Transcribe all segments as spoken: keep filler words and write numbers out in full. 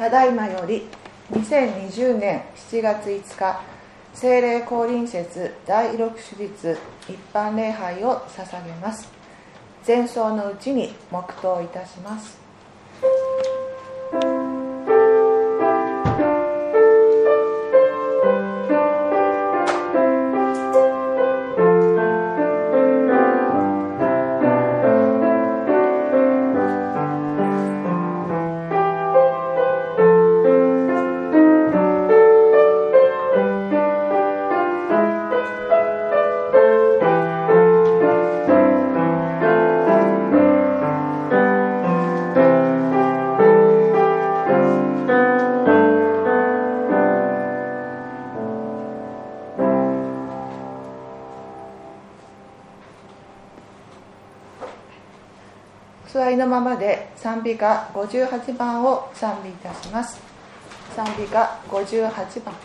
ただいまよりにせんにじゅうねんしちがついつか聖霊降臨節第六主日一般礼拝を捧げます。前奏のうちに黙祷いたします。お座りのままで賛美歌ごじゅうはちばんを賛美いたします。賛美歌ごじゅうはちばん。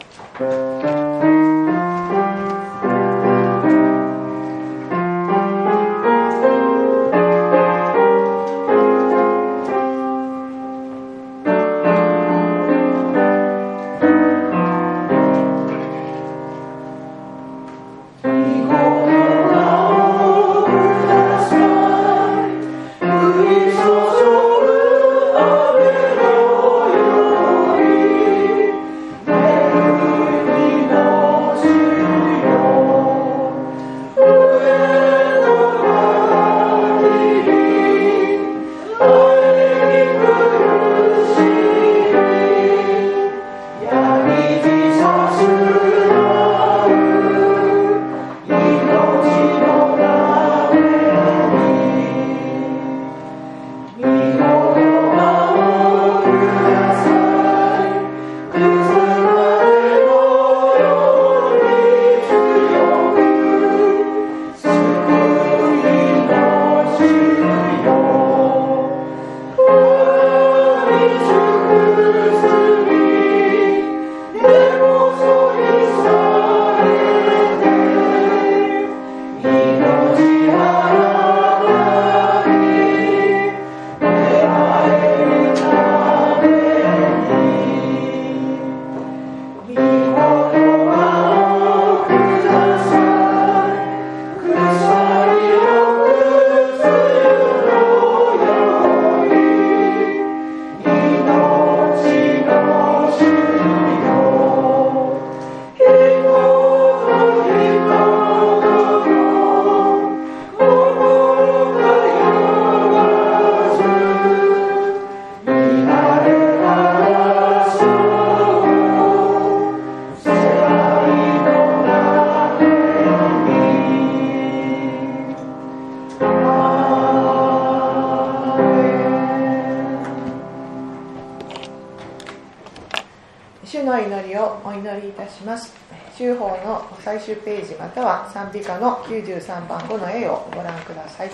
主の祈りをお祈りいたします。修法の最終ページまたは賛美歌のきゅうじゅうさんばんごの絵をご覧ください。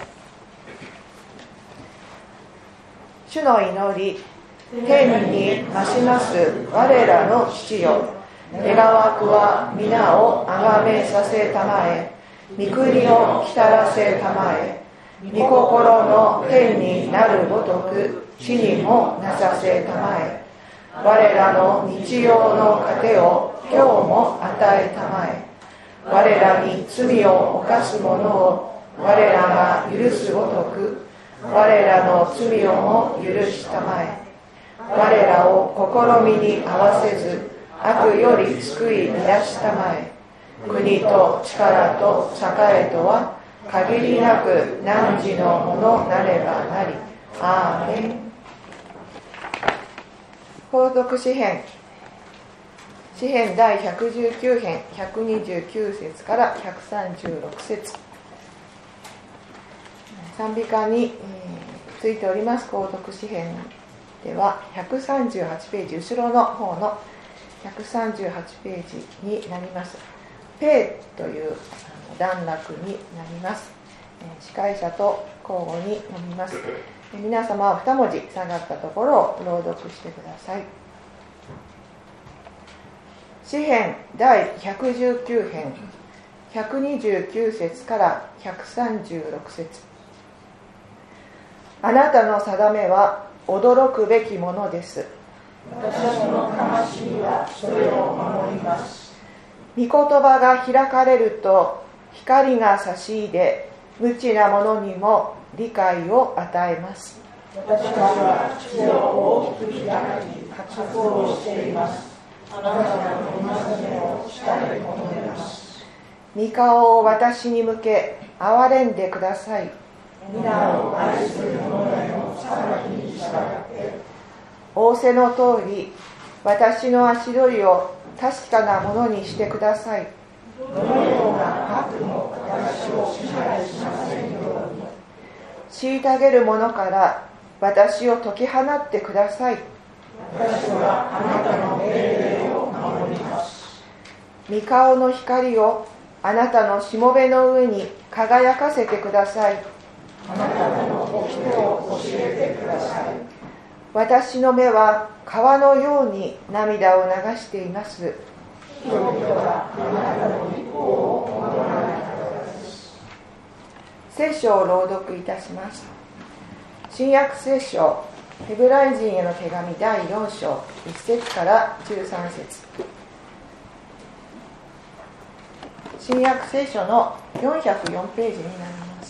主の祈り、天に増します我らの父よ、願わくは皆をあがめさせたまえ、御国をきたらせたまえ、御心の天になるごとく地にもなさせたまえ、我らの日用の糧を今日も与えたまえ、我らに罪を犯す者を我らが許すごとく我らの罪をも許したまえ、我らを試みに合わせず悪より救い出したまえ、国と力と栄とは限りなく汝のものなればなり。アーメン。皇徳詩編詩編第ひゃくじゅうきゅう編ひゃくにじゅうきゅうせつからひゃくさんじゅうろくせつ、賛美歌に、えー、ついております皇徳詩編ではひゃくさんじゅうはちページ後ろの方のひゃくさんじゅうはちページになります。ペーという段落になります。司会者と交互に読みます。皆様はに文字下がったところを朗読してください。詩編第ひゃくじゅうきゅう編ひゃくにじゅうきゅうせつからひゃくさんじゅうろくせつ。あなたの定めは驚くべきものです。 私の魂はそれを守ります。御言葉が開かれると光が差し入れ、無知な者にも理解を与えます。私たちは知を大きく開き、活動しています。あなたの御前を下に求めます。御顔を私に向け、憐れんでください。皆を愛する者への裁きに従って、仰せの通り、私の足取りを確かなものにしてください。どのような悪も私を支配しませんように。虐げる者から私を解き放ってください。私はあなたの命令を守ります。御顔の光をあなたのしもべの上に輝かせてください。あなたの掟を教えてください。私の目は川のように涙を流しています。人々はあなたの御子を守らないからです。聖書を朗読いたします。新約聖書ヘブライ人への手紙だいよん章いち節からじゅうさん節。新約聖書のよんひゃくよんページになります。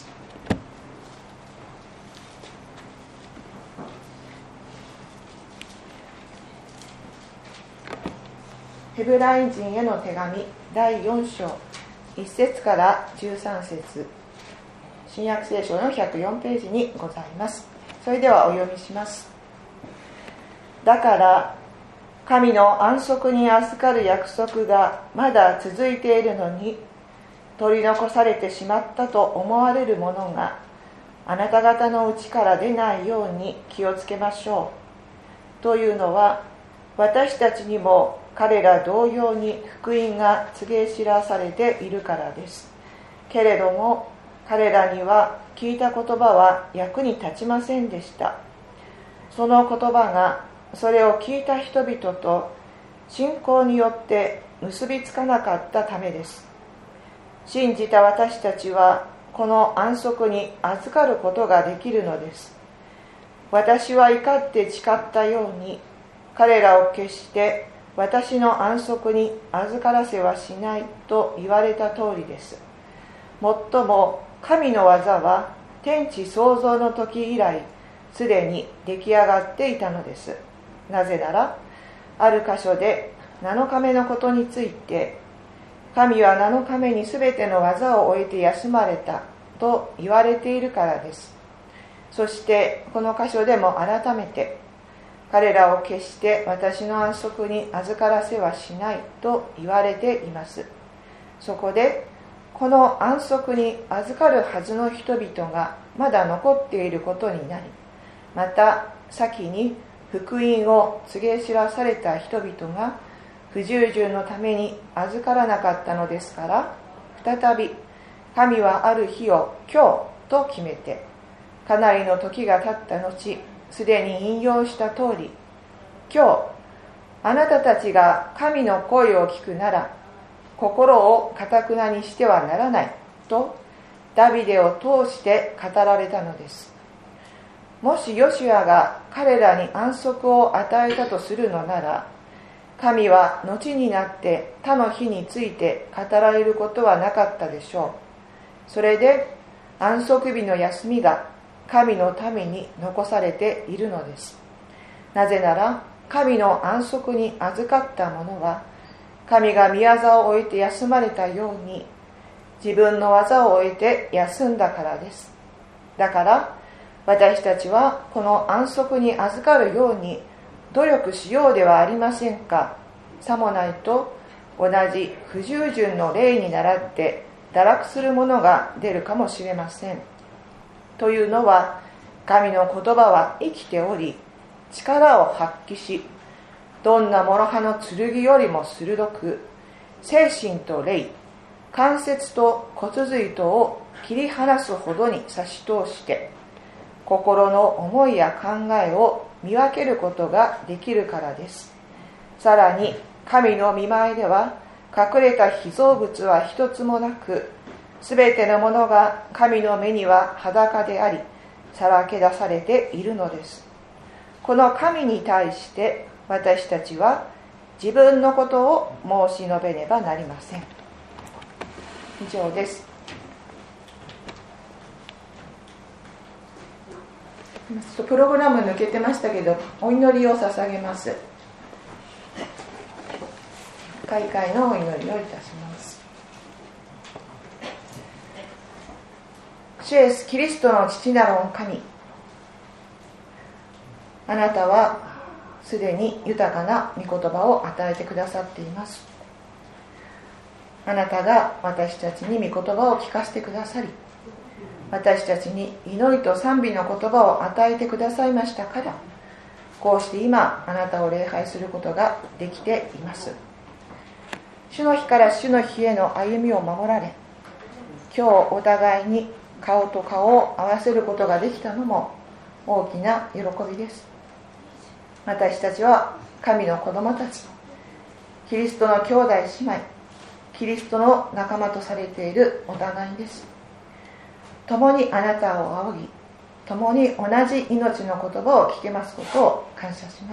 ヘブライ人への手紙だいよん章いち節からじゅうさん節。新約聖書のひゃくよんページにございます。それではお読みします。だから神の安息に預かる約束がまだ続いているのに、取り残されてしまったと思われるものがあなた方のうちから出ないように気をつけましょう。というのは、私たちにも彼ら同様に福音が告げ知らされているからです。けれども彼らには聞いた言葉は役に立ちませんでした。その言葉がそれを聞いた人々と信仰によって結びつかなかったためです。信じた私たちはこの安息に預かることができるのです。私は怒って誓ったように、彼らを決して私の安息に預からせはしないと言われた通りです。もっとも神の技は天地創造の時以来すでに出来上がっていたのです。なぜなら、ある箇所でなのかめのことについて、神はなのかめにすべての技を終えて休まれたと言われているからです。そしてこの箇所でも改めて、彼らを決して私の安息に預からせはしないと言われています。そこでこの安息に預かるはずの人々がまだ残っていることになり、また先に福音を告げ知らされた人々が不従順のために預からなかったのですから、再び神はある日を今日と決めて、かなりの時が経った後、すでに引用した通り、今日あなたたちが神の声を聞くなら、心を堅なにしてはならないとダビデを通して語られたのです。もしヨシュアが彼らに安息を与えたとするのなら、神は後になって他の日について語られることはなかったでしょう。それで安息日の休みが神のために残されているのです。なぜなら、神の安息に預かった者は、神が御業を終えて休まれたように、自分の技を終えて休んだからです。だから、私たちはこの安息に預かるように努力しようではありませんか。さもないと、同じ不従順の例に倣って堕落する者が出るかもしれません。というのは、神の言葉は生きており、力を発揮し、どんな諸刃の剣よりも鋭く、精神と霊、関節と骨髄とを切り離すほどに差し通して、心の思いや考えを見分けることができるからです。さらに、神の御前では、隠れた被造物は一つもなく、すべてのものが神の目には裸であり、さらけ出されているのです。この神に対して私たちは自分のことを申し述べねばなりません。以上です。プログラム抜けてましたけど、お祈りを捧げます。開会のお祈りをいたします。主イエスキリストの父なる御神、あなたはすでに豊かな御言葉を与えてくださっています。あなたが私たちに御言葉を聞かせてくださり、私たちに祈りと賛美の言葉を与えてくださいましたから、こうして今あなたを礼拝することができています。主の日から主の日への歩みを守られ、今日お互いに顔と顔を合わせることができたのも大きな喜びです。私たちは神の子供たち、キリストの兄弟姉妹、キリストの仲間とされているお互いです。共にあなたを仰ぎ、共に同じ命の言葉を聞けますことを感謝します。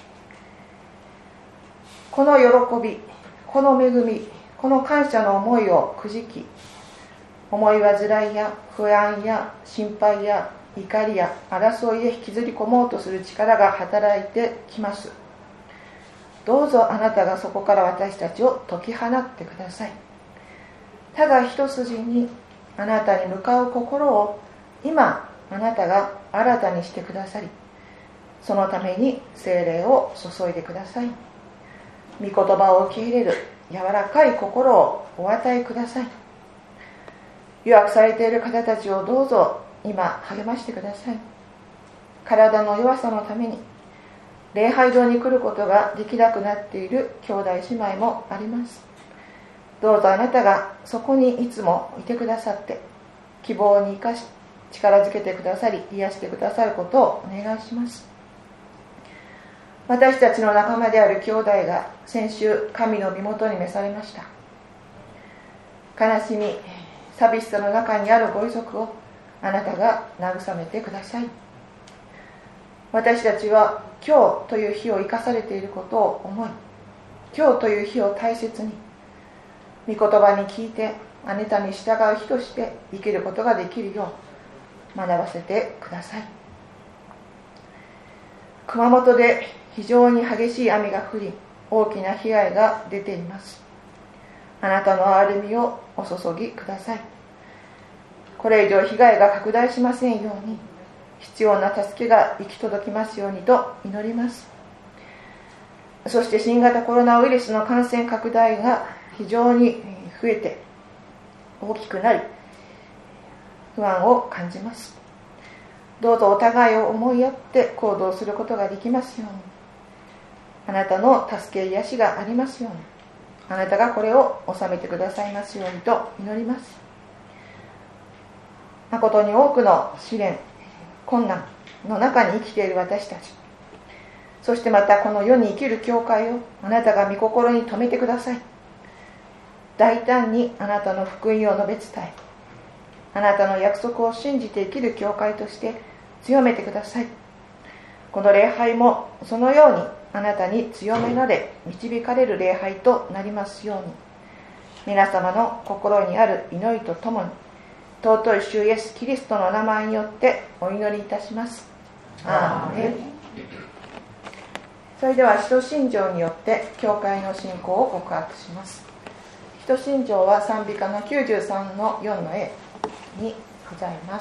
この喜び、この恵み、この感謝の思いをくじき、思い煩いや不安や心配や怒りや争いへ引きずり込もうとする力が働いてきます。どうぞあなたがそこから私たちを解き放ってください。ただ一筋にあなたに向かう心を今あなたが新たにしてくださり、そのために聖霊を注いでください。御言葉を受け入れる柔らかい心をお与えください。弱くされている方たちをどうぞ今励ましてください。体の弱さのために礼拝堂に来ることができなくなっている兄弟姉妹もあります。どうぞあなたがそこにいつもいてくださって、希望に生かし力づけてくださり、癒してくださることをお願いします。私たちの仲間である兄弟が先週神の身元に召されました。悲しみ、寂しさの中にあるご遺族をあなたが慰めてください。私たちは今日という日を生かされていることを思い、今日という日を大切に御言葉に聞いてあなたに従う日として生きることができるよう学ばせてください。熊本で非常に激しい雨が降り、大きな被害が出ています。あなたの憐れみをお注ぎください。これ以上被害が拡大しませんように、必要な助けが行き届きますようにと祈ります。そして新型コロナウイルスの感染拡大が非常に増えて大きくなり、不安を感じます。どうぞお互いを思いやって行動することができますように、あなたの助け癒しがありますように、あなたがこれを収めてくださいますようにと祈ります。誠に多くの試練、困難の中に生きている私たち、そしてまたこの世に生きる教会をあなたが御心に留めてください。大胆にあなたの福音を述べ伝え、あなたの約束を信じて生きる教会として強めてください。この礼拝もそのようにあなたに強められ導かれる礼拝となりますように、皆様の心にある祈りとともに尊い主イエスキリストの名前によってお祈りいたします。アーメン。それでは使徒信条によって教会の信仰を告白します。使徒信条は賛美歌のきゅうじゅうさんのよんの A にございます。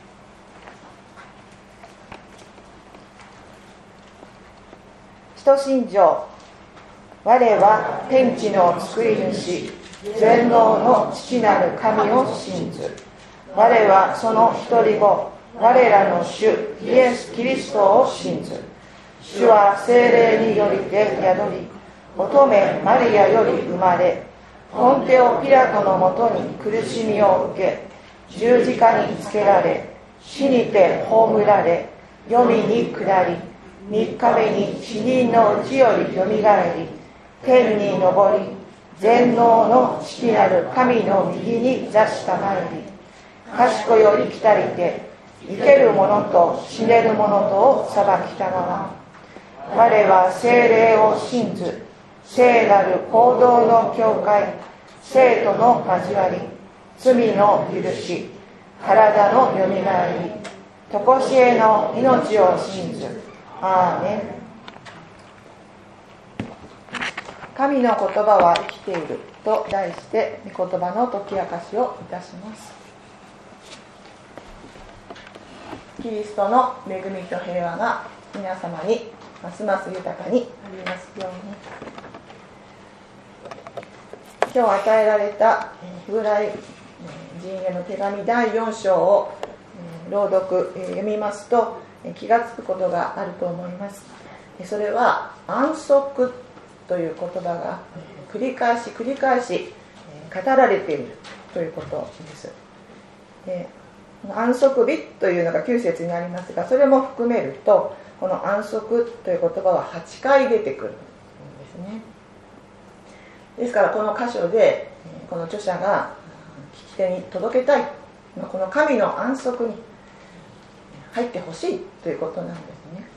使徒信条。我は天地の作り主、全能の父なる神を信ず。我はその一人子、我らの主イエス・キリストを信ず。主は聖霊によりて宿り、乙女マリアより生まれ、ポンテオ・ピラトのもとに苦しみを受け、十字架につけられ、死にて葬られ、黄泉に下り、三日目に死人のうちよりよみがえり、天に昇り、全能の父なる神の右に座したまえり、賢より来たりて、生ける者と死ねる者とを裁きたまま、 我は聖霊を信ず。聖なる行動の教会、聖徒の交わり、罪の許し、体のよみがえり、とこしえの命を信ず。アーメン。神の言葉は生きていると題して御言葉の解き明かしをいたします。キリストの恵みと平和が皆様にますます豊かになりますように。今日与えられたヒブライ人への手紙だいよん章を朗読読みますと気がつくことがあると思います。それは安息という言葉が繰り返し繰り返し語られているということです。で、安息日というのがきゅう節になりますが、それも含めるとこの安息という言葉ははちかい出てくるんですね。ですからこの箇所でこの著者が聞き手に届けたいこの神の安息に入ってほしいということなんですね。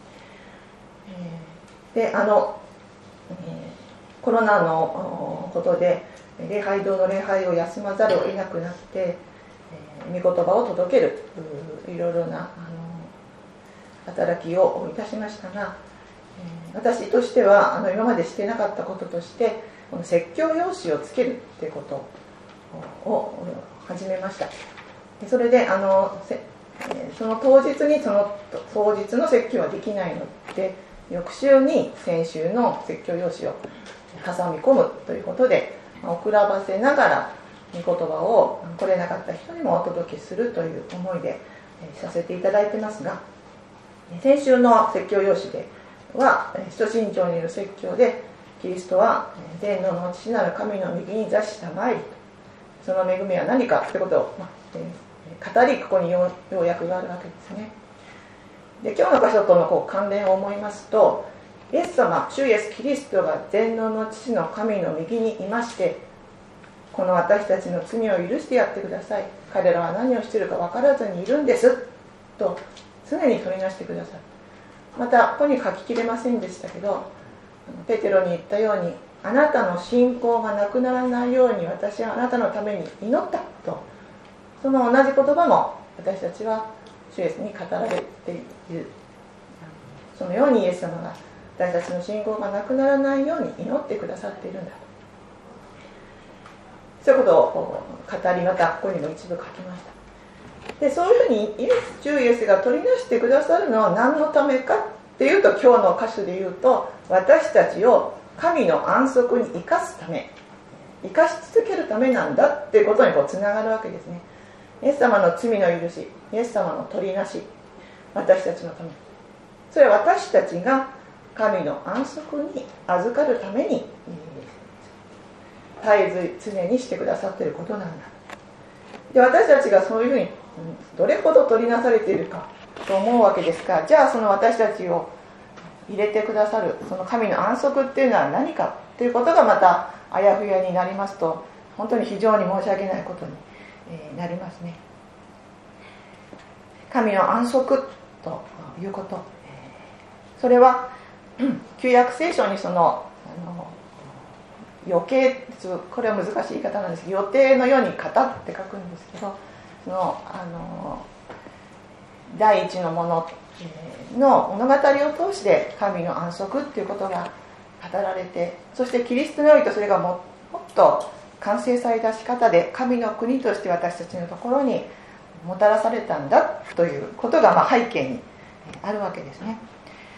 で、あのコロナのことで礼拝堂の礼拝を休まざるを得なくなって御言葉を届けるいろいろなあの働きをいたしましたが、私としてはあの今までしてなかったこととしてこの説教用紙をつけるということを始めました。それであのその当日にその当日の説教はできないので、翌週に先週の説教用紙を挟み込むということで遅らばせながら御言葉を来れなかった人にもお届けするという思いでさせていただいてますが、先週の説教用紙では使徒信条による説教でキリストは天皇の父なる神の右に座したまいり、その恵みは何かということを、まあえー、語りここに要約があるわけですね。で、今日の箇所とのこう関連を思いますと、イエス様、主イエスキリストが全能の父の神の右にいまして、この私たちの罪を許してやってください、彼らは何をしているか分からずにいるんですと常に取りなしてください。またここに書ききれませんでしたけど、ペテロに言ったように、あなたの信仰がなくならないように私はあなたのために祈ったと、その同じ言葉も私たちは主イエスに語られている。そのようにイエス様が私たちの信仰がなくならないように祈ってくださっているんだと、そういうことを語り、またここにも一部書きました。で、そういうふうにイエス、主イエスが取りなしてくださるのは何のためかっていうと、今日の箇所で言うと、私たちを神の安息に生かすため、生かし続けるためなんだっていうことにこうつながるわけですね。イエス様の罪の許し、イエス様の取りなし、私たちのため、それは私たちが神の安息に預かるために絶えず常にしてくださっていることなんだ。で、私たちがそういうふうにどれほど取りなされているかと思うわけですが、じゃあその私たちを入れてくださるその神の安息っていうのは何かということがまたあやふやになりますと、本当に非常に申し訳ないことになりますね。神の安息ということ、それは旧約聖書にそのあの予定、これは難しい言い方なんですけど、予定のように語って書くんですけど、そのあの第一のものの物語を通して神の安息っていうことが語られて、そしてキリストにおいてそれがもっと完成された仕方で神の国として私たちのところにもたらされたんだということがまあ背景にあるわけですね。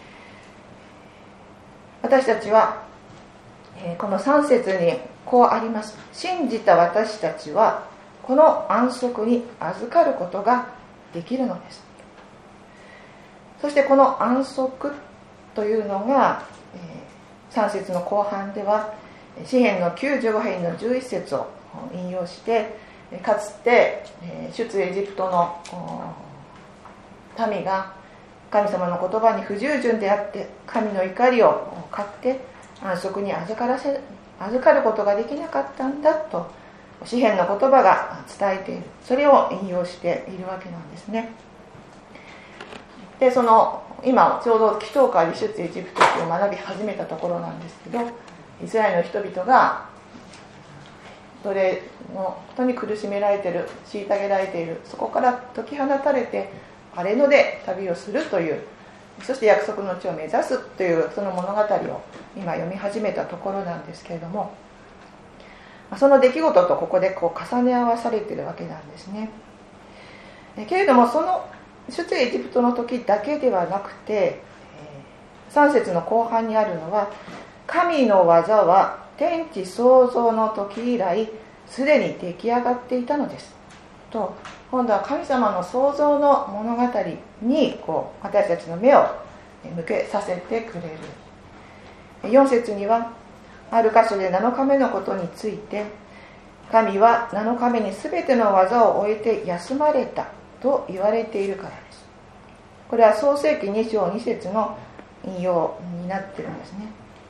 私たちはこのさん節にこうあります。信じた私たちはこの安息に預かることができるのです。そしてこの安息というのがさん節の後半では詩編のきゅうじゅうご編のじゅういち節を引用して、かつて出エジプトの民が神様の言葉に不従順であって神の怒りを買って安息に預からせ預かることができなかったんだと詩編の言葉が伝えている、それを引用しているわけなんですね。 でその今ちょうど祈祷会で出エジプト記を学び始めたところなんですけど、イスラエルの人々が奴隷のことに苦しめられている、虐げられている、そこから解き放たれて荒れ野で旅をするという、そして約束の地を目指すというその物語を今読み始めたところなんですけれども、その出来事とここでこう重ね合わされているわけなんですね。けれどもその出エジプトの時だけではなくて、さん節の後半にあるのは、神の技は天地創造の時以来すでに出来上がっていたのですと、今度は神様の創造の物語にこう私たちの目を向けさせてくれる。よん節にはある箇所でなのかめのことについて、神はなのかめにすべての技を終えて休まれたと言われているからです。これは創世記に章に節の引用になっているんですね。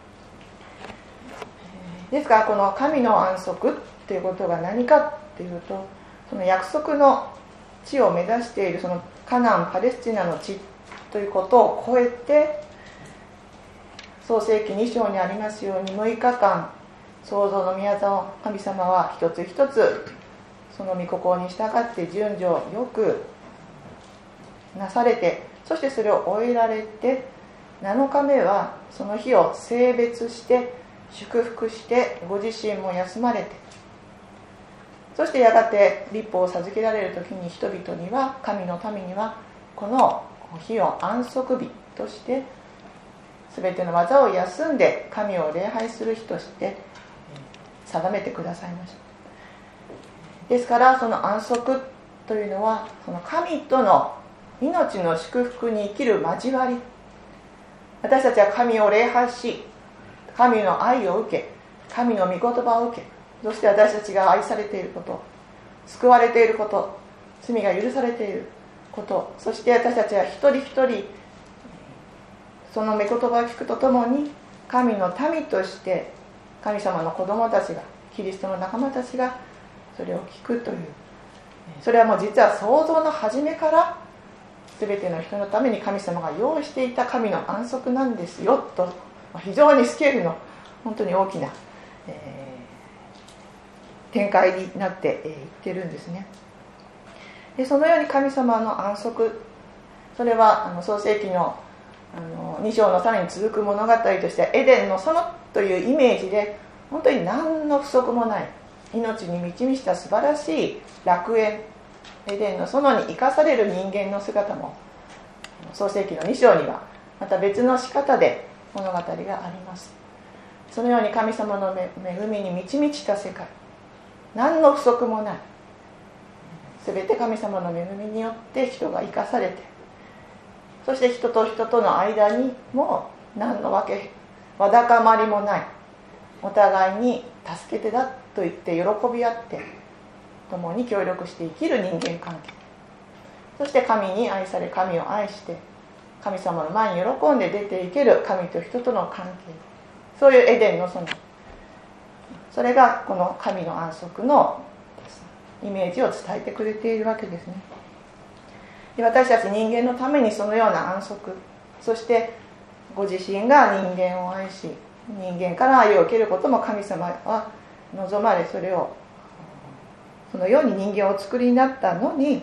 ですからこの神の安息ということが何かというと、その約束の地を目指しているそのカナンパレスチナの地ということを超えて、創世記に章にありますようにむいかかん創造の御業を神様は一つ一つその御心に従って順序よくなされて、そしてそれを終えられて、なのかめはその日を聖別して祝福してご自身も休まれて、そしてやがて律法を授けられる時に人々には、神の民にはこの日を安息日として全ての技を休んで神を礼拝する日として定めてくださいました。ですからその安息というのは、その神との命の祝福に生きる交わり、私たちは神を礼拝し、神の愛を受け、神の御言葉を受け、そして私たちが愛されていること、救われていること、罪が許されていること、そして私たちは一人一人その御言葉を聞くとともに、神の民として神様の子供たちが、キリストの仲間たちがそれを聞くという、それはもう実は創造の初めから全ての人のために神様が用意していた神の安息なんですよと、非常にスケールの本当に大きな、えー、展開になっていってるんですね。でそのように神様の安息、それはあの創世記のあのに章のさらに続く物語としてエデンの園というイメージで、本当に何の不足もない命に満ち満ちた素晴らしい楽園、エデンの園に生かされる人間の姿も創世記のに章にはまた別の仕方で物語があります。そのように神様の恵みに満ち満ちた世界、何の不足もない、すべて神様の恵みによって人が生かされて、そして人と人との間にも何のわけわだかまりもない、お互いに助けてだと言って喜び合って共に協力して生きる人間関係、そして神に愛され神を愛して神様の前に喜んで出ていける神と人との関係、そういうエデンの園、それがこの神の安息のイメージを伝えてくれているわけですね。で私たち人間のためにそのような安息、そしてご自身が人間を愛し人間から愛を受けることも神様は望まれ、それをそのように人間を作りになったのに、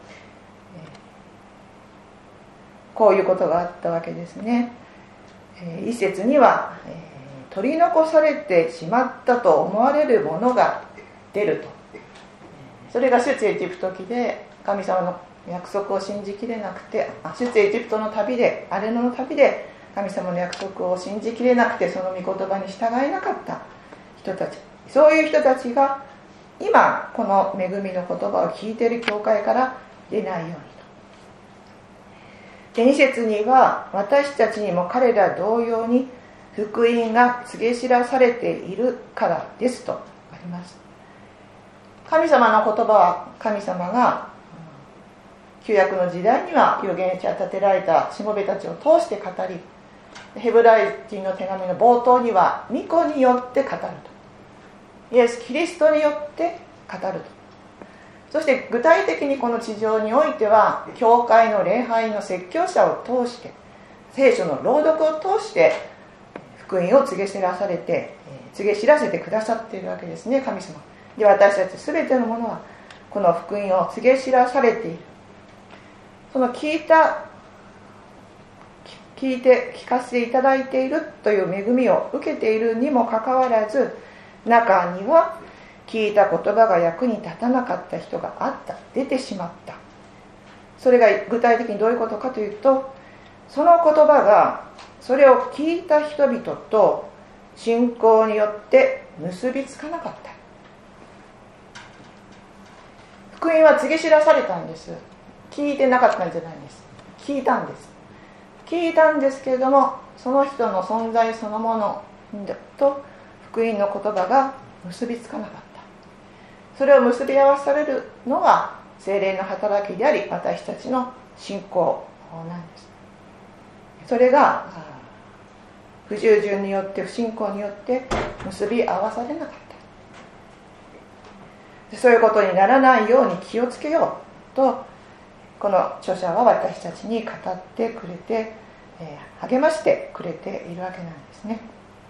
こういうことがあったわけですね。一節には取り残されてしまったと思われるものが出ると、それが出エジプト記で神様の約束を信じきれなくて、出エジプトの旅で荒れ野の旅で神様の約束を信じきれなくてその御言葉に従えなかった人たち、そういう人たちが今この恵みの言葉を聞いている教会から出ないようにと。でに節には私たちにも彼ら同様に福音が告げ知らされているからですとあります。神様の言葉は神様が旧約の時代には預言者立てられたしもべたちを通して語り、ヘブライ人の手紙の冒頭には御子によって語ると、イエス・キリストによって語ると、 そして具体的にこの地上においては教会の礼拝の説教者を通して、聖書の朗読を通して福音を告げ知らされて告げ知らせてくださっているわけですね、神様で。私たち全てのものはこの福音を告げ知らされている。その聞いた聞いて聞かせていただいているという恵みを受けているにもかかわらず、中には聞いた言葉が役に立たなかった人があった、出てしまった。それが具体的にどういうことかというと、その言葉がそれを聞いた人々と信仰によって結びつかなかった。福音は告げ知らされたんです。聞いてなかったんじゃないんです。聞いたんです。聞いたんですけれども、その人の存在そのものと福音の言葉が結びつかなかった。それを結び合わされるのが聖霊の働きであり、私たちの信仰なんです。それが不従順によって、不信仰によって結び合わされなかった。そういうことにならないように気をつけようと、この著者は私たちに語ってくれて、えー、励ましてくれているわけなんですね。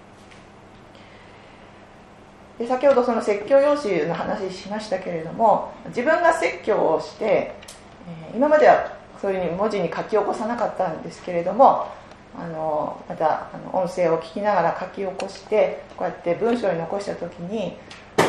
で、先ほどその説教用紙の話しましたけれども、自分が説教をして、えー、今まではそういうふうに文字に書き起こさなかったんですけれども、あのまたあの音声を聞きながら書き起こして、こうやって文章に残した時に、うん、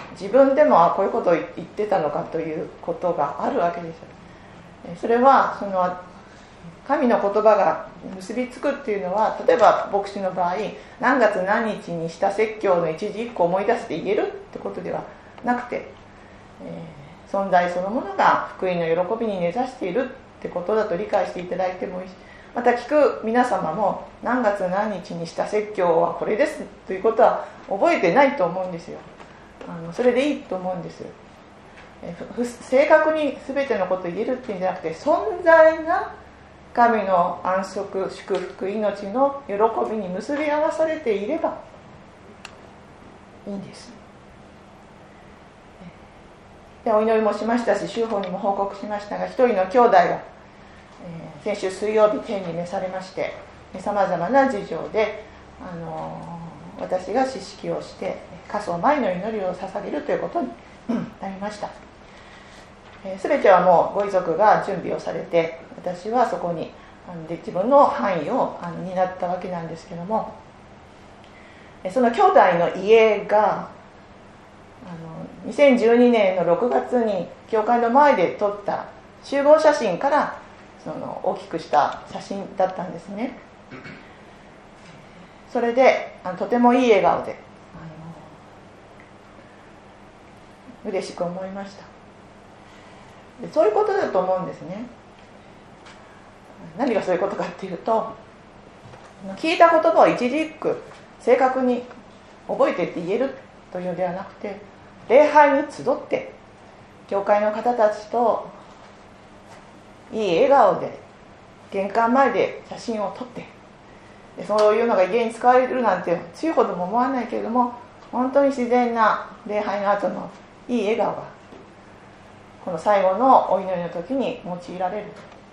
自分でもあこういうことを言ってたのかということがあるわけです。それはその神の言葉が結びつくっていうのは、例えば牧師の場合、何月何日にした説教の一字一句思い出して言えるってことではなくて、えー、存在そのものが福音の喜びに根ざしているってことだと理解していただいてもいいし、また聞く皆様も何月何日にした説教はこれですということは覚えてないと思うんですよ。あのそれでいいと思うんです。正確に全てのことを言えるっていうんじゃなくて、存在が神の安息、祝福、命の喜びに結び合わされていればいいんです。で、お祈りもしましたし、修法にも報告しましたが、一人の兄弟が、えー、先週水曜日天に召されまして、さまざまな事情で、あのー、私が知識をして火葬前の祈りを捧げるということになりました。すべてはもうご遺族が準備をされて、私はそこにで自分の範囲を担ったわけなんですけども、その兄弟の家があのにせんじゅうにねんのろくがつに教会の前で撮った集合写真からその大きくした写真だったんですね。それであのとてもいい笑顔であの嬉しく思いました。そういうことだと思うんですね。何がそういうことかっていうと、聞いた言葉を一字一句正確に覚えてって言えるというのではなくて、礼拝に集って教会の方たちといい笑顔で玄関前で写真を撮って、そういうのが家に使われるなんてついほども思わないけれども、本当に自然な礼拝の後のいい笑顔がこの最後のお祈りの時に用いられる。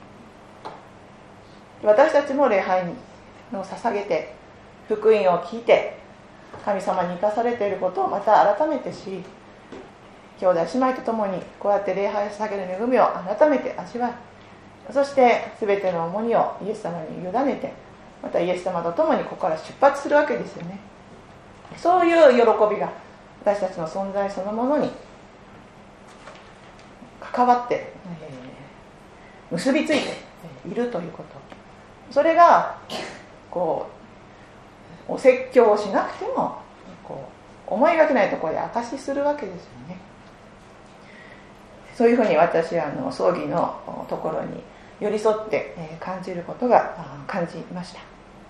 私たちも礼拝を捧げて福音を聞いて神様に生かされていることをまた改めて知り、兄弟姉妹と共にこうやって礼拝を捧げる恵みを改めて味わい、そして全ての重荷をイエス様に委ねて、またイエス様と共にここから出発するわけですよね。そういう喜びが私たちの存在そのものに関わって、えー、結びついているということ、それがこうお説教をしなくてもこう思いがけないところで証しするわけですよね。そういうふうに私はあの葬儀のところに寄り添って感じることが感じました。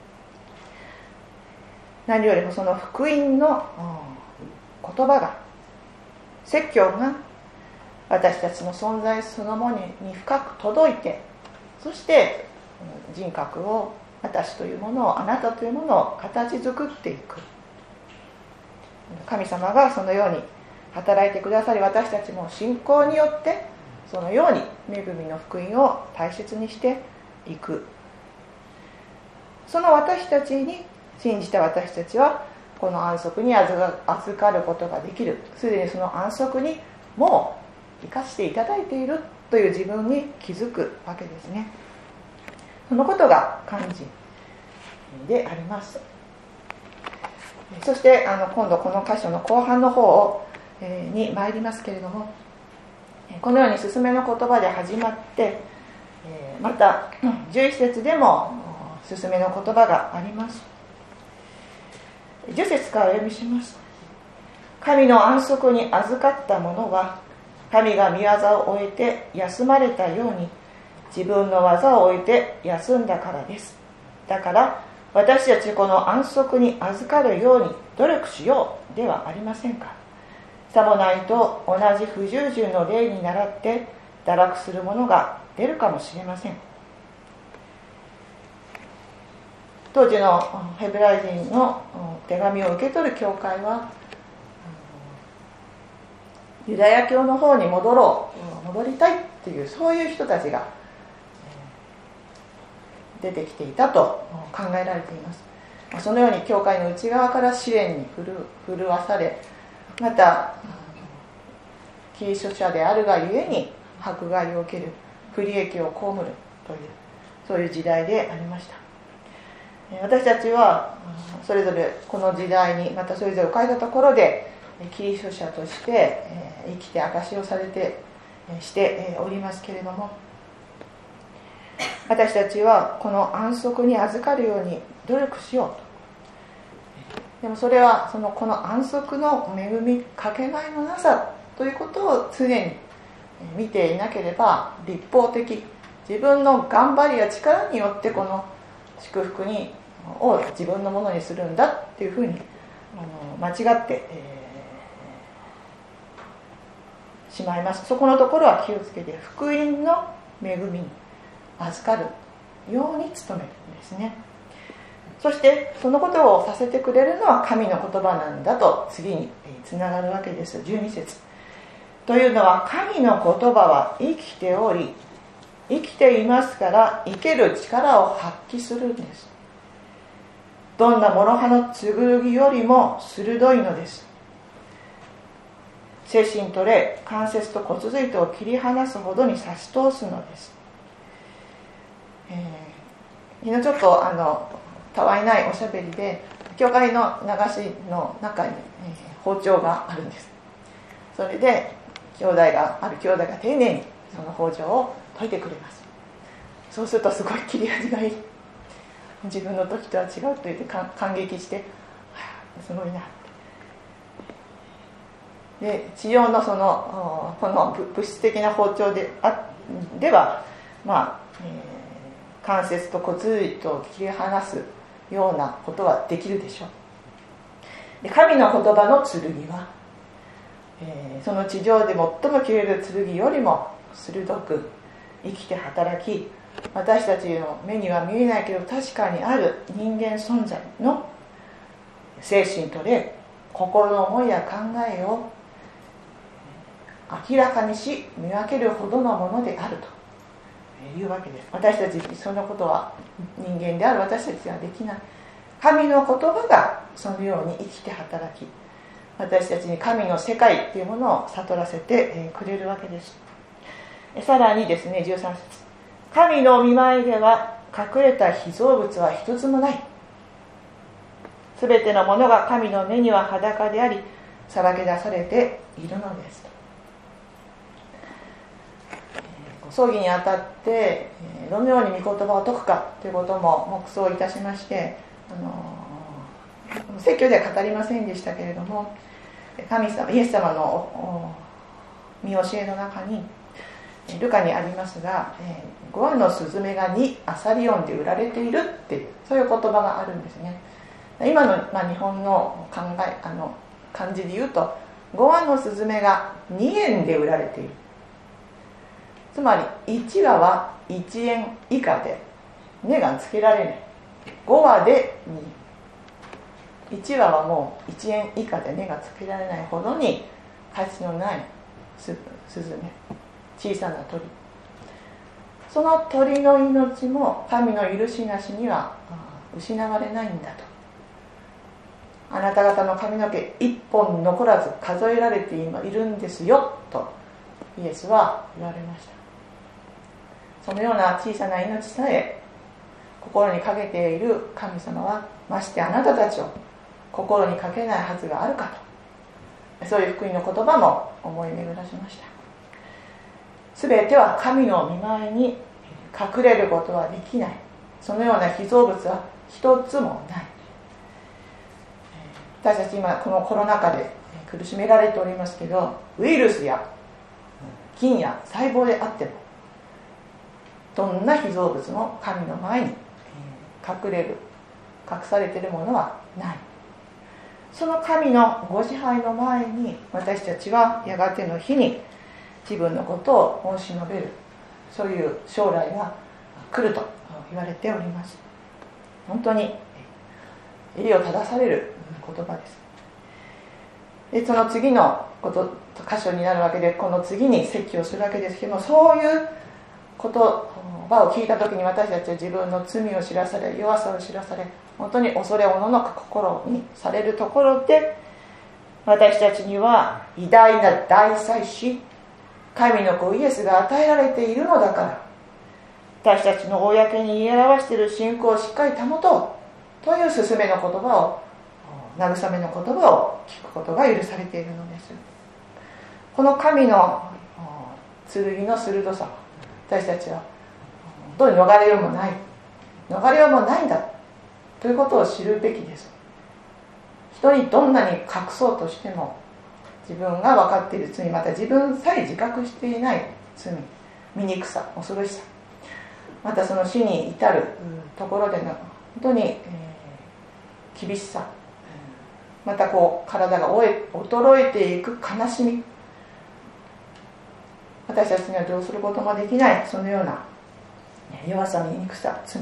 何よりもその福音の言葉が、説教が私たちの存在そのものに深く届いて、そして人格を、私というものを、あなたというものを形作っていく。神様がそのように働いてくださり、私たちも信仰によってそのように恵みの福音を大切にしていく。その私たちに信じた私たちはこの安息に預かることができる。すでにその安息にもう生かしていただいているという自分に気づくわけですね。そのことが肝心であります。そしてあの今度この箇所の後半の方を、えー、に参りますけれども、このように勧めの言葉で始まって、えー、またじゅういち節でも勧めの言葉があります。じゅっ節からお読みします。神の安息に預かった者は神が御業を終えて休まれたように自分の技を終えて休んだからです。だから私たちこの安息に預かるように努力しようではありませんか。さもないと同じ不従順の例に倣って堕落する者が出るかもしれません。当時のヘブライ人の手紙を受け取る教会はユダヤ教の方に戻ろう、戻りたいっていうそういう人たちが出てきていたと考えられています。そのように教会の内側から試練に振るわされ、またキリスト者であるがゆえに迫害を受ける、不利益を被るというそういう時代でありました。私たちはそれぞれこの時代にまたそれぞれ置かれたところでキリスト者として生きて証しをされてしておりますけれども、私たちはこの安息に預かるように努力しようと。でもそれはそのこの安息の恵みかけがえのなさということを常に見ていなければ、立法的自分の頑張りや力によってこの祝福にを自分のものにするんだっていうふうにあの間違って、えー、しまいます。そこのところは気をつけて福音の恵みに預かるように努めるんですね。そしてそのことをさせてくれるのは神の言葉なんだと次につながるわけです。じゅうに節というのは、神の言葉は生きており生きていますから生ける力を発揮するんです。どんな諸刃の剣よりも鋭いのです。精神と霊、関節と骨髄とを切り離すほどに差し通すのです。えー、昨日ちょっとあのたわいないおしゃべりで、教会の流しの中に、えー、包丁があるんです。それで兄弟がある兄弟が丁寧にその包丁を解いてくれます。そうするとすごい切れ味がいい、自分の時とは違うと言って感激して、はあ、すごいな。で地上のそのこの物質的な包丁であでは、まあえー、関節と骨髄と切り離すようなことはできるでしょう。で神の言葉の剣は、えー、その地上で最も切れる剣よりも鋭く生きて働き、私たちの目には見えないけど確かにある人間存在の精神と霊、心の思いや考えを明らかにし見分けるほどのものであるというわけです。私たちにそのことは人間である私たちはできない。神の言葉がそのように生きて働き、私たちに神の世界というものを悟らせてくれるわけです。さらにですね、じゅうさん節、神の御前では隠れた被造物は一つもない。すべてのものが神の目には裸であり、さらけ出されているのです。葬儀にあたってどのように御言葉を説くかということも黙想いたしまして、あの説教では語りませんでしたけれども、神様イエス様の御教えの中にルカにありますが、ご羽のスズメがにアサリオンで売られているっていう、そういう言葉があるんですね。今の、まあ、日本の考えあの漢字で言うと、ご羽のスズメがにえんで売られている。つまりいちわはいちえん以下で値がつけられない。ごわでに、いちわはもういちえん以下で値がつけられないほどに価値のないススズメ、小さな鳥、その鳥の命も神の許しなしには失われないんだと。あなた方の髪の毛一本残らず数えられているんですよとイエスは言われました。そのような小さな命さえ心にかけている神様は、ましてあなたたちを心にかけないはずがあるかと、そういう福音の言葉も思い巡らしました。すべては神の御前に隠れることはできない、そのような被造物は一つもない。私たち今このコロナ禍で苦しめられておりますけど、ウイルスや菌や細胞であってもどんな被造物も神の前に隠れる、隠されているものはない。その神のご支配の前に私たちはやがての日に自分のことを申し述べる、そういう将来が来ると言われております。本当に襟を正される言葉です。でその次のこと箇所になるわけで、この次に説教するわけですけども、そういう言葉を聞いた時に私たちは自分の罪を知らされ、弱さを知らされ、本当に恐れおののく心にされるところで、私たちには偉大な大祭司神の子イエスが与えられているのだから、私たちの公に言い表している信仰をしっかり保とうという勧めの言葉を、慰めの言葉を聞くことが許されているのです。この神の剣の鋭さ、私たちは本当に逃れようもない、逃れようもないんだということを知るべきです。人にどんなに隠そうとしても、自分が分かっている罪、また自分さえ自覚していない罪、醜さ、恐ろしさ、またその死に至るところでの本当に、えー、厳しさ、またこう体が衰えていく悲しみ、私たちにはどうすることもできない、そのような弱さ、醜さ、罪、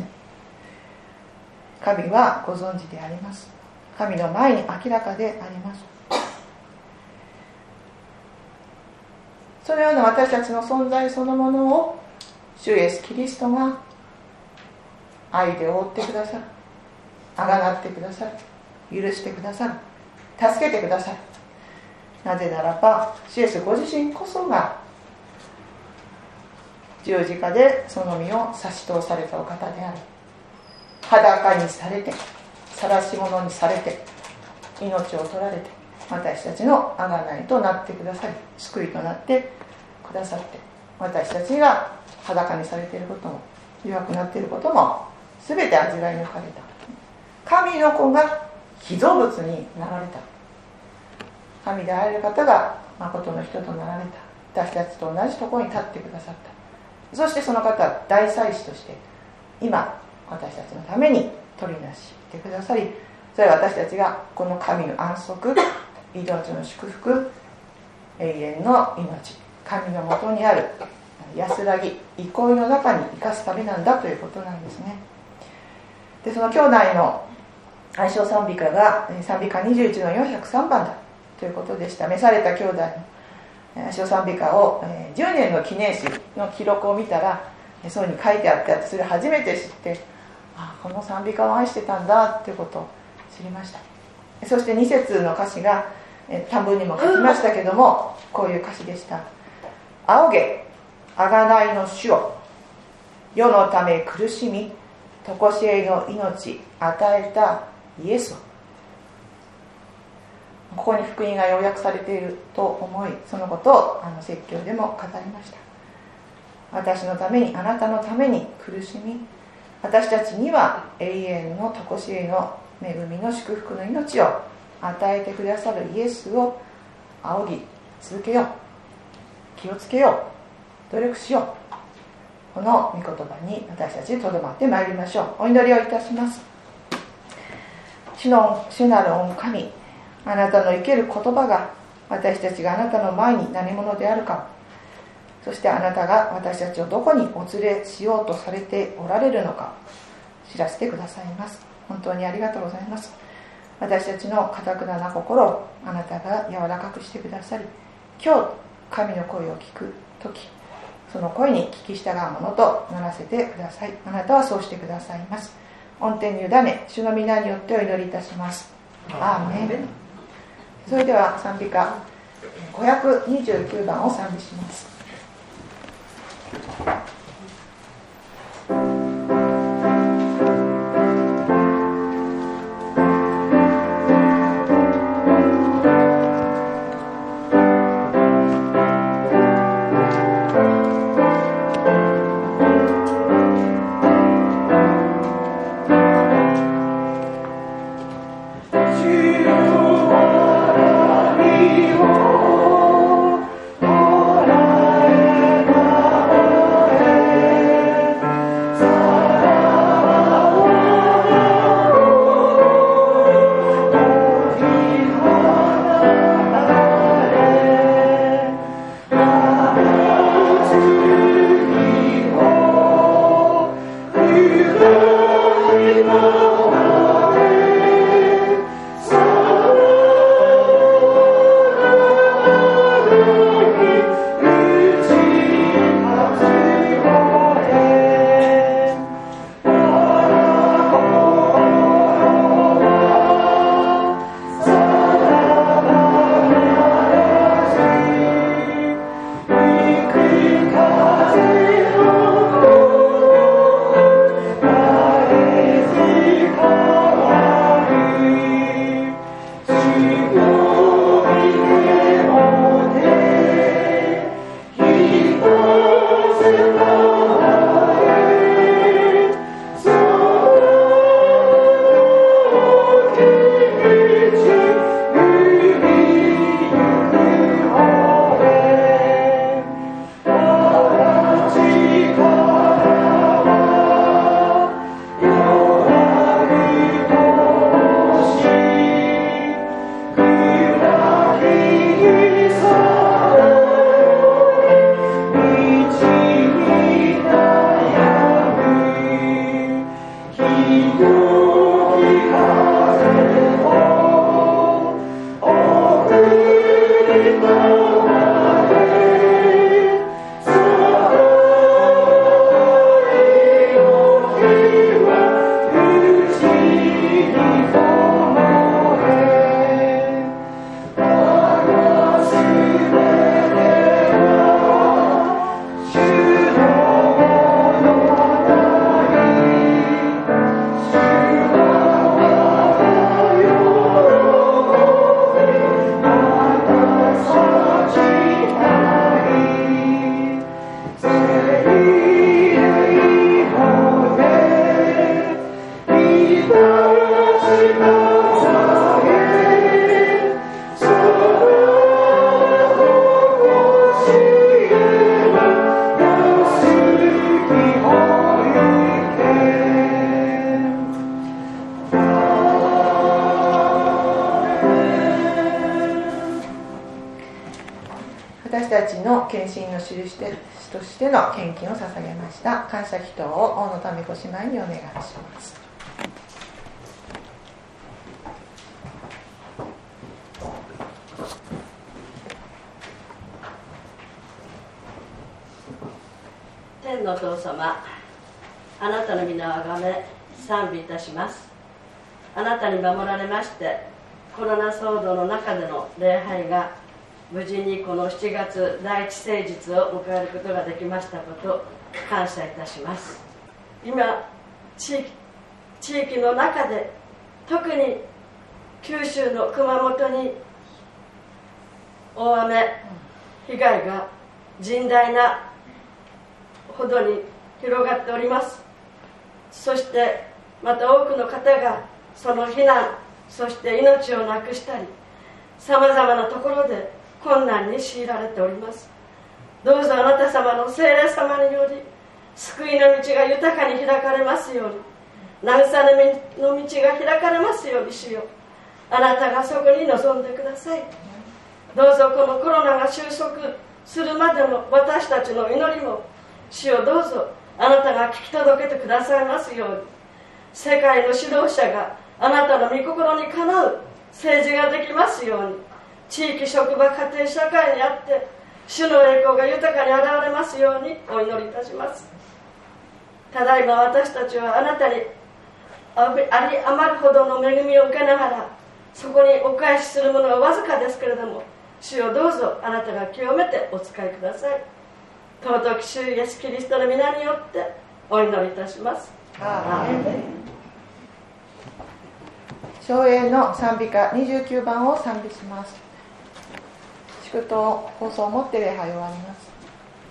神はご存知であります。神の前に明らかであります。そのような私たちの存在そのものを主イエスキリストが愛で覆ってくださる、あがなってくださる、許してくださる、助けてくださる。なぜならば主イエスご自身こそが十字架でその身を差し通されたお方である。裸にされて、晒し者にされて、命を取られて、私たちの贖いとなってくださり、救いとなってくださって、私たちが裸にされていることも弱くなっていることも全て味わい抜かれた。神の子が被造物になられた。神であられる方が誠の人となられた。私たちと同じところに立ってくださった。そしてその方は大祭司として今私たちのために取りなしてくださり、それは私たちがこの神の安息、命の祝福、永遠の命、神のもとにある安らぎ、憩いの中に生かすためなんだということなんですね。でその兄弟の愛称賛美歌が賛美歌にじゅういちのよんひゃくさんばんだということでした。召された兄弟の愛称賛美歌をじゅうねんの記念誌の記録を見たらそうに書いてあって、それ初めて知って、あこの賛美歌を愛してたんだということを知りました。そしてに節の歌詞が短文にも書きましたけども、こういう歌詞でした。仰げ贖いの主を、世のため苦しみ常しえの命与えたイエスを。ここに福音が要約されていると思い、そのことをあの説教でも語りました。私のために、あなたのために苦しみ、私たちには永遠の常しえの恵みの祝福の命を与えてくださるイエスを仰ぎ続けよう、気をつけよう、努力しよう。この御言葉に私たちとどまってまいりましょう。お祈りをいたします。主の主なる御神、あなたの生ける言葉が私たちがあなたの前に何者であるか、そしてあなたが私たちをどこにお連れしようとされておられるのか知らせてくださいます。本当にありがとうございます。私たちの堅くなな心をあなたが柔らかくしてくださり、 今日神の声を聞くとき、その声に聞き従うものとならせてください。あなたはそうしてくださいます。御手に委ね、主の皆によってお祈りいたします。アーメン。それでは賛美歌ごひゃくにじゅうきゅうばんを賛美します。私たちの献身の印としての献金を捧げました感謝祈祷を大野民子姉妹にお願いします。 天のお父様、あなたの皆をあがめ賛美いたします。あなたに守られましてコロナ騒動の中での礼拝が無事にこのしちがつ第一誠実を迎えることができましたことを感謝いたします。今 地域、地域の中で特に九州の熊本に大雨被害が甚大なほどに広がっております。そしてまた多くの方がその避難、そして命をなくしたりさまざまなところで困難に強いられております。どうぞあなた様の聖霊様により救いの道が豊かに開かれますように、慰めの道が開かれますようにしよう。あなたがそこに臨んでください。どうぞこのコロナが収束するまでの私たちの祈りも主をどうぞあなたが聞き届けてくださいますように、世界の指導者があなたの御心にかなう政治ができますように、 地域職場家庭社会にあって主の栄光が豊かに現れますようにお祈りいたします。ただいま私たちはあなたにあり余るほどの恵みを受けながら、そこにお返しするものはわずかですけれども、主よどうぞあなたが清めてお使いください。尊き主イエスキリストの皆によってお祈りいたします。アーメン。 唱詠の賛美歌にじゅうきゅうばんを賛美します。祝祷放送をもって礼拝を終わります。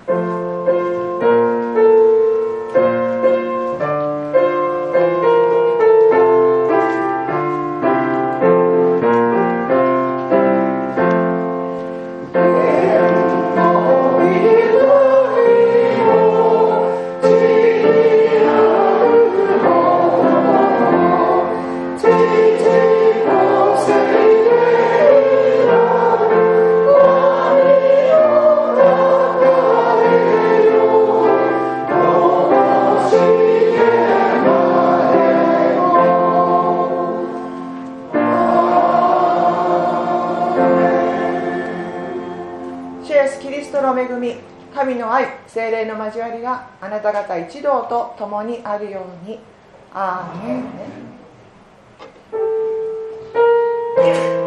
神の愛、聖霊の交わりがあなた方一同と共にあるように。アーメン。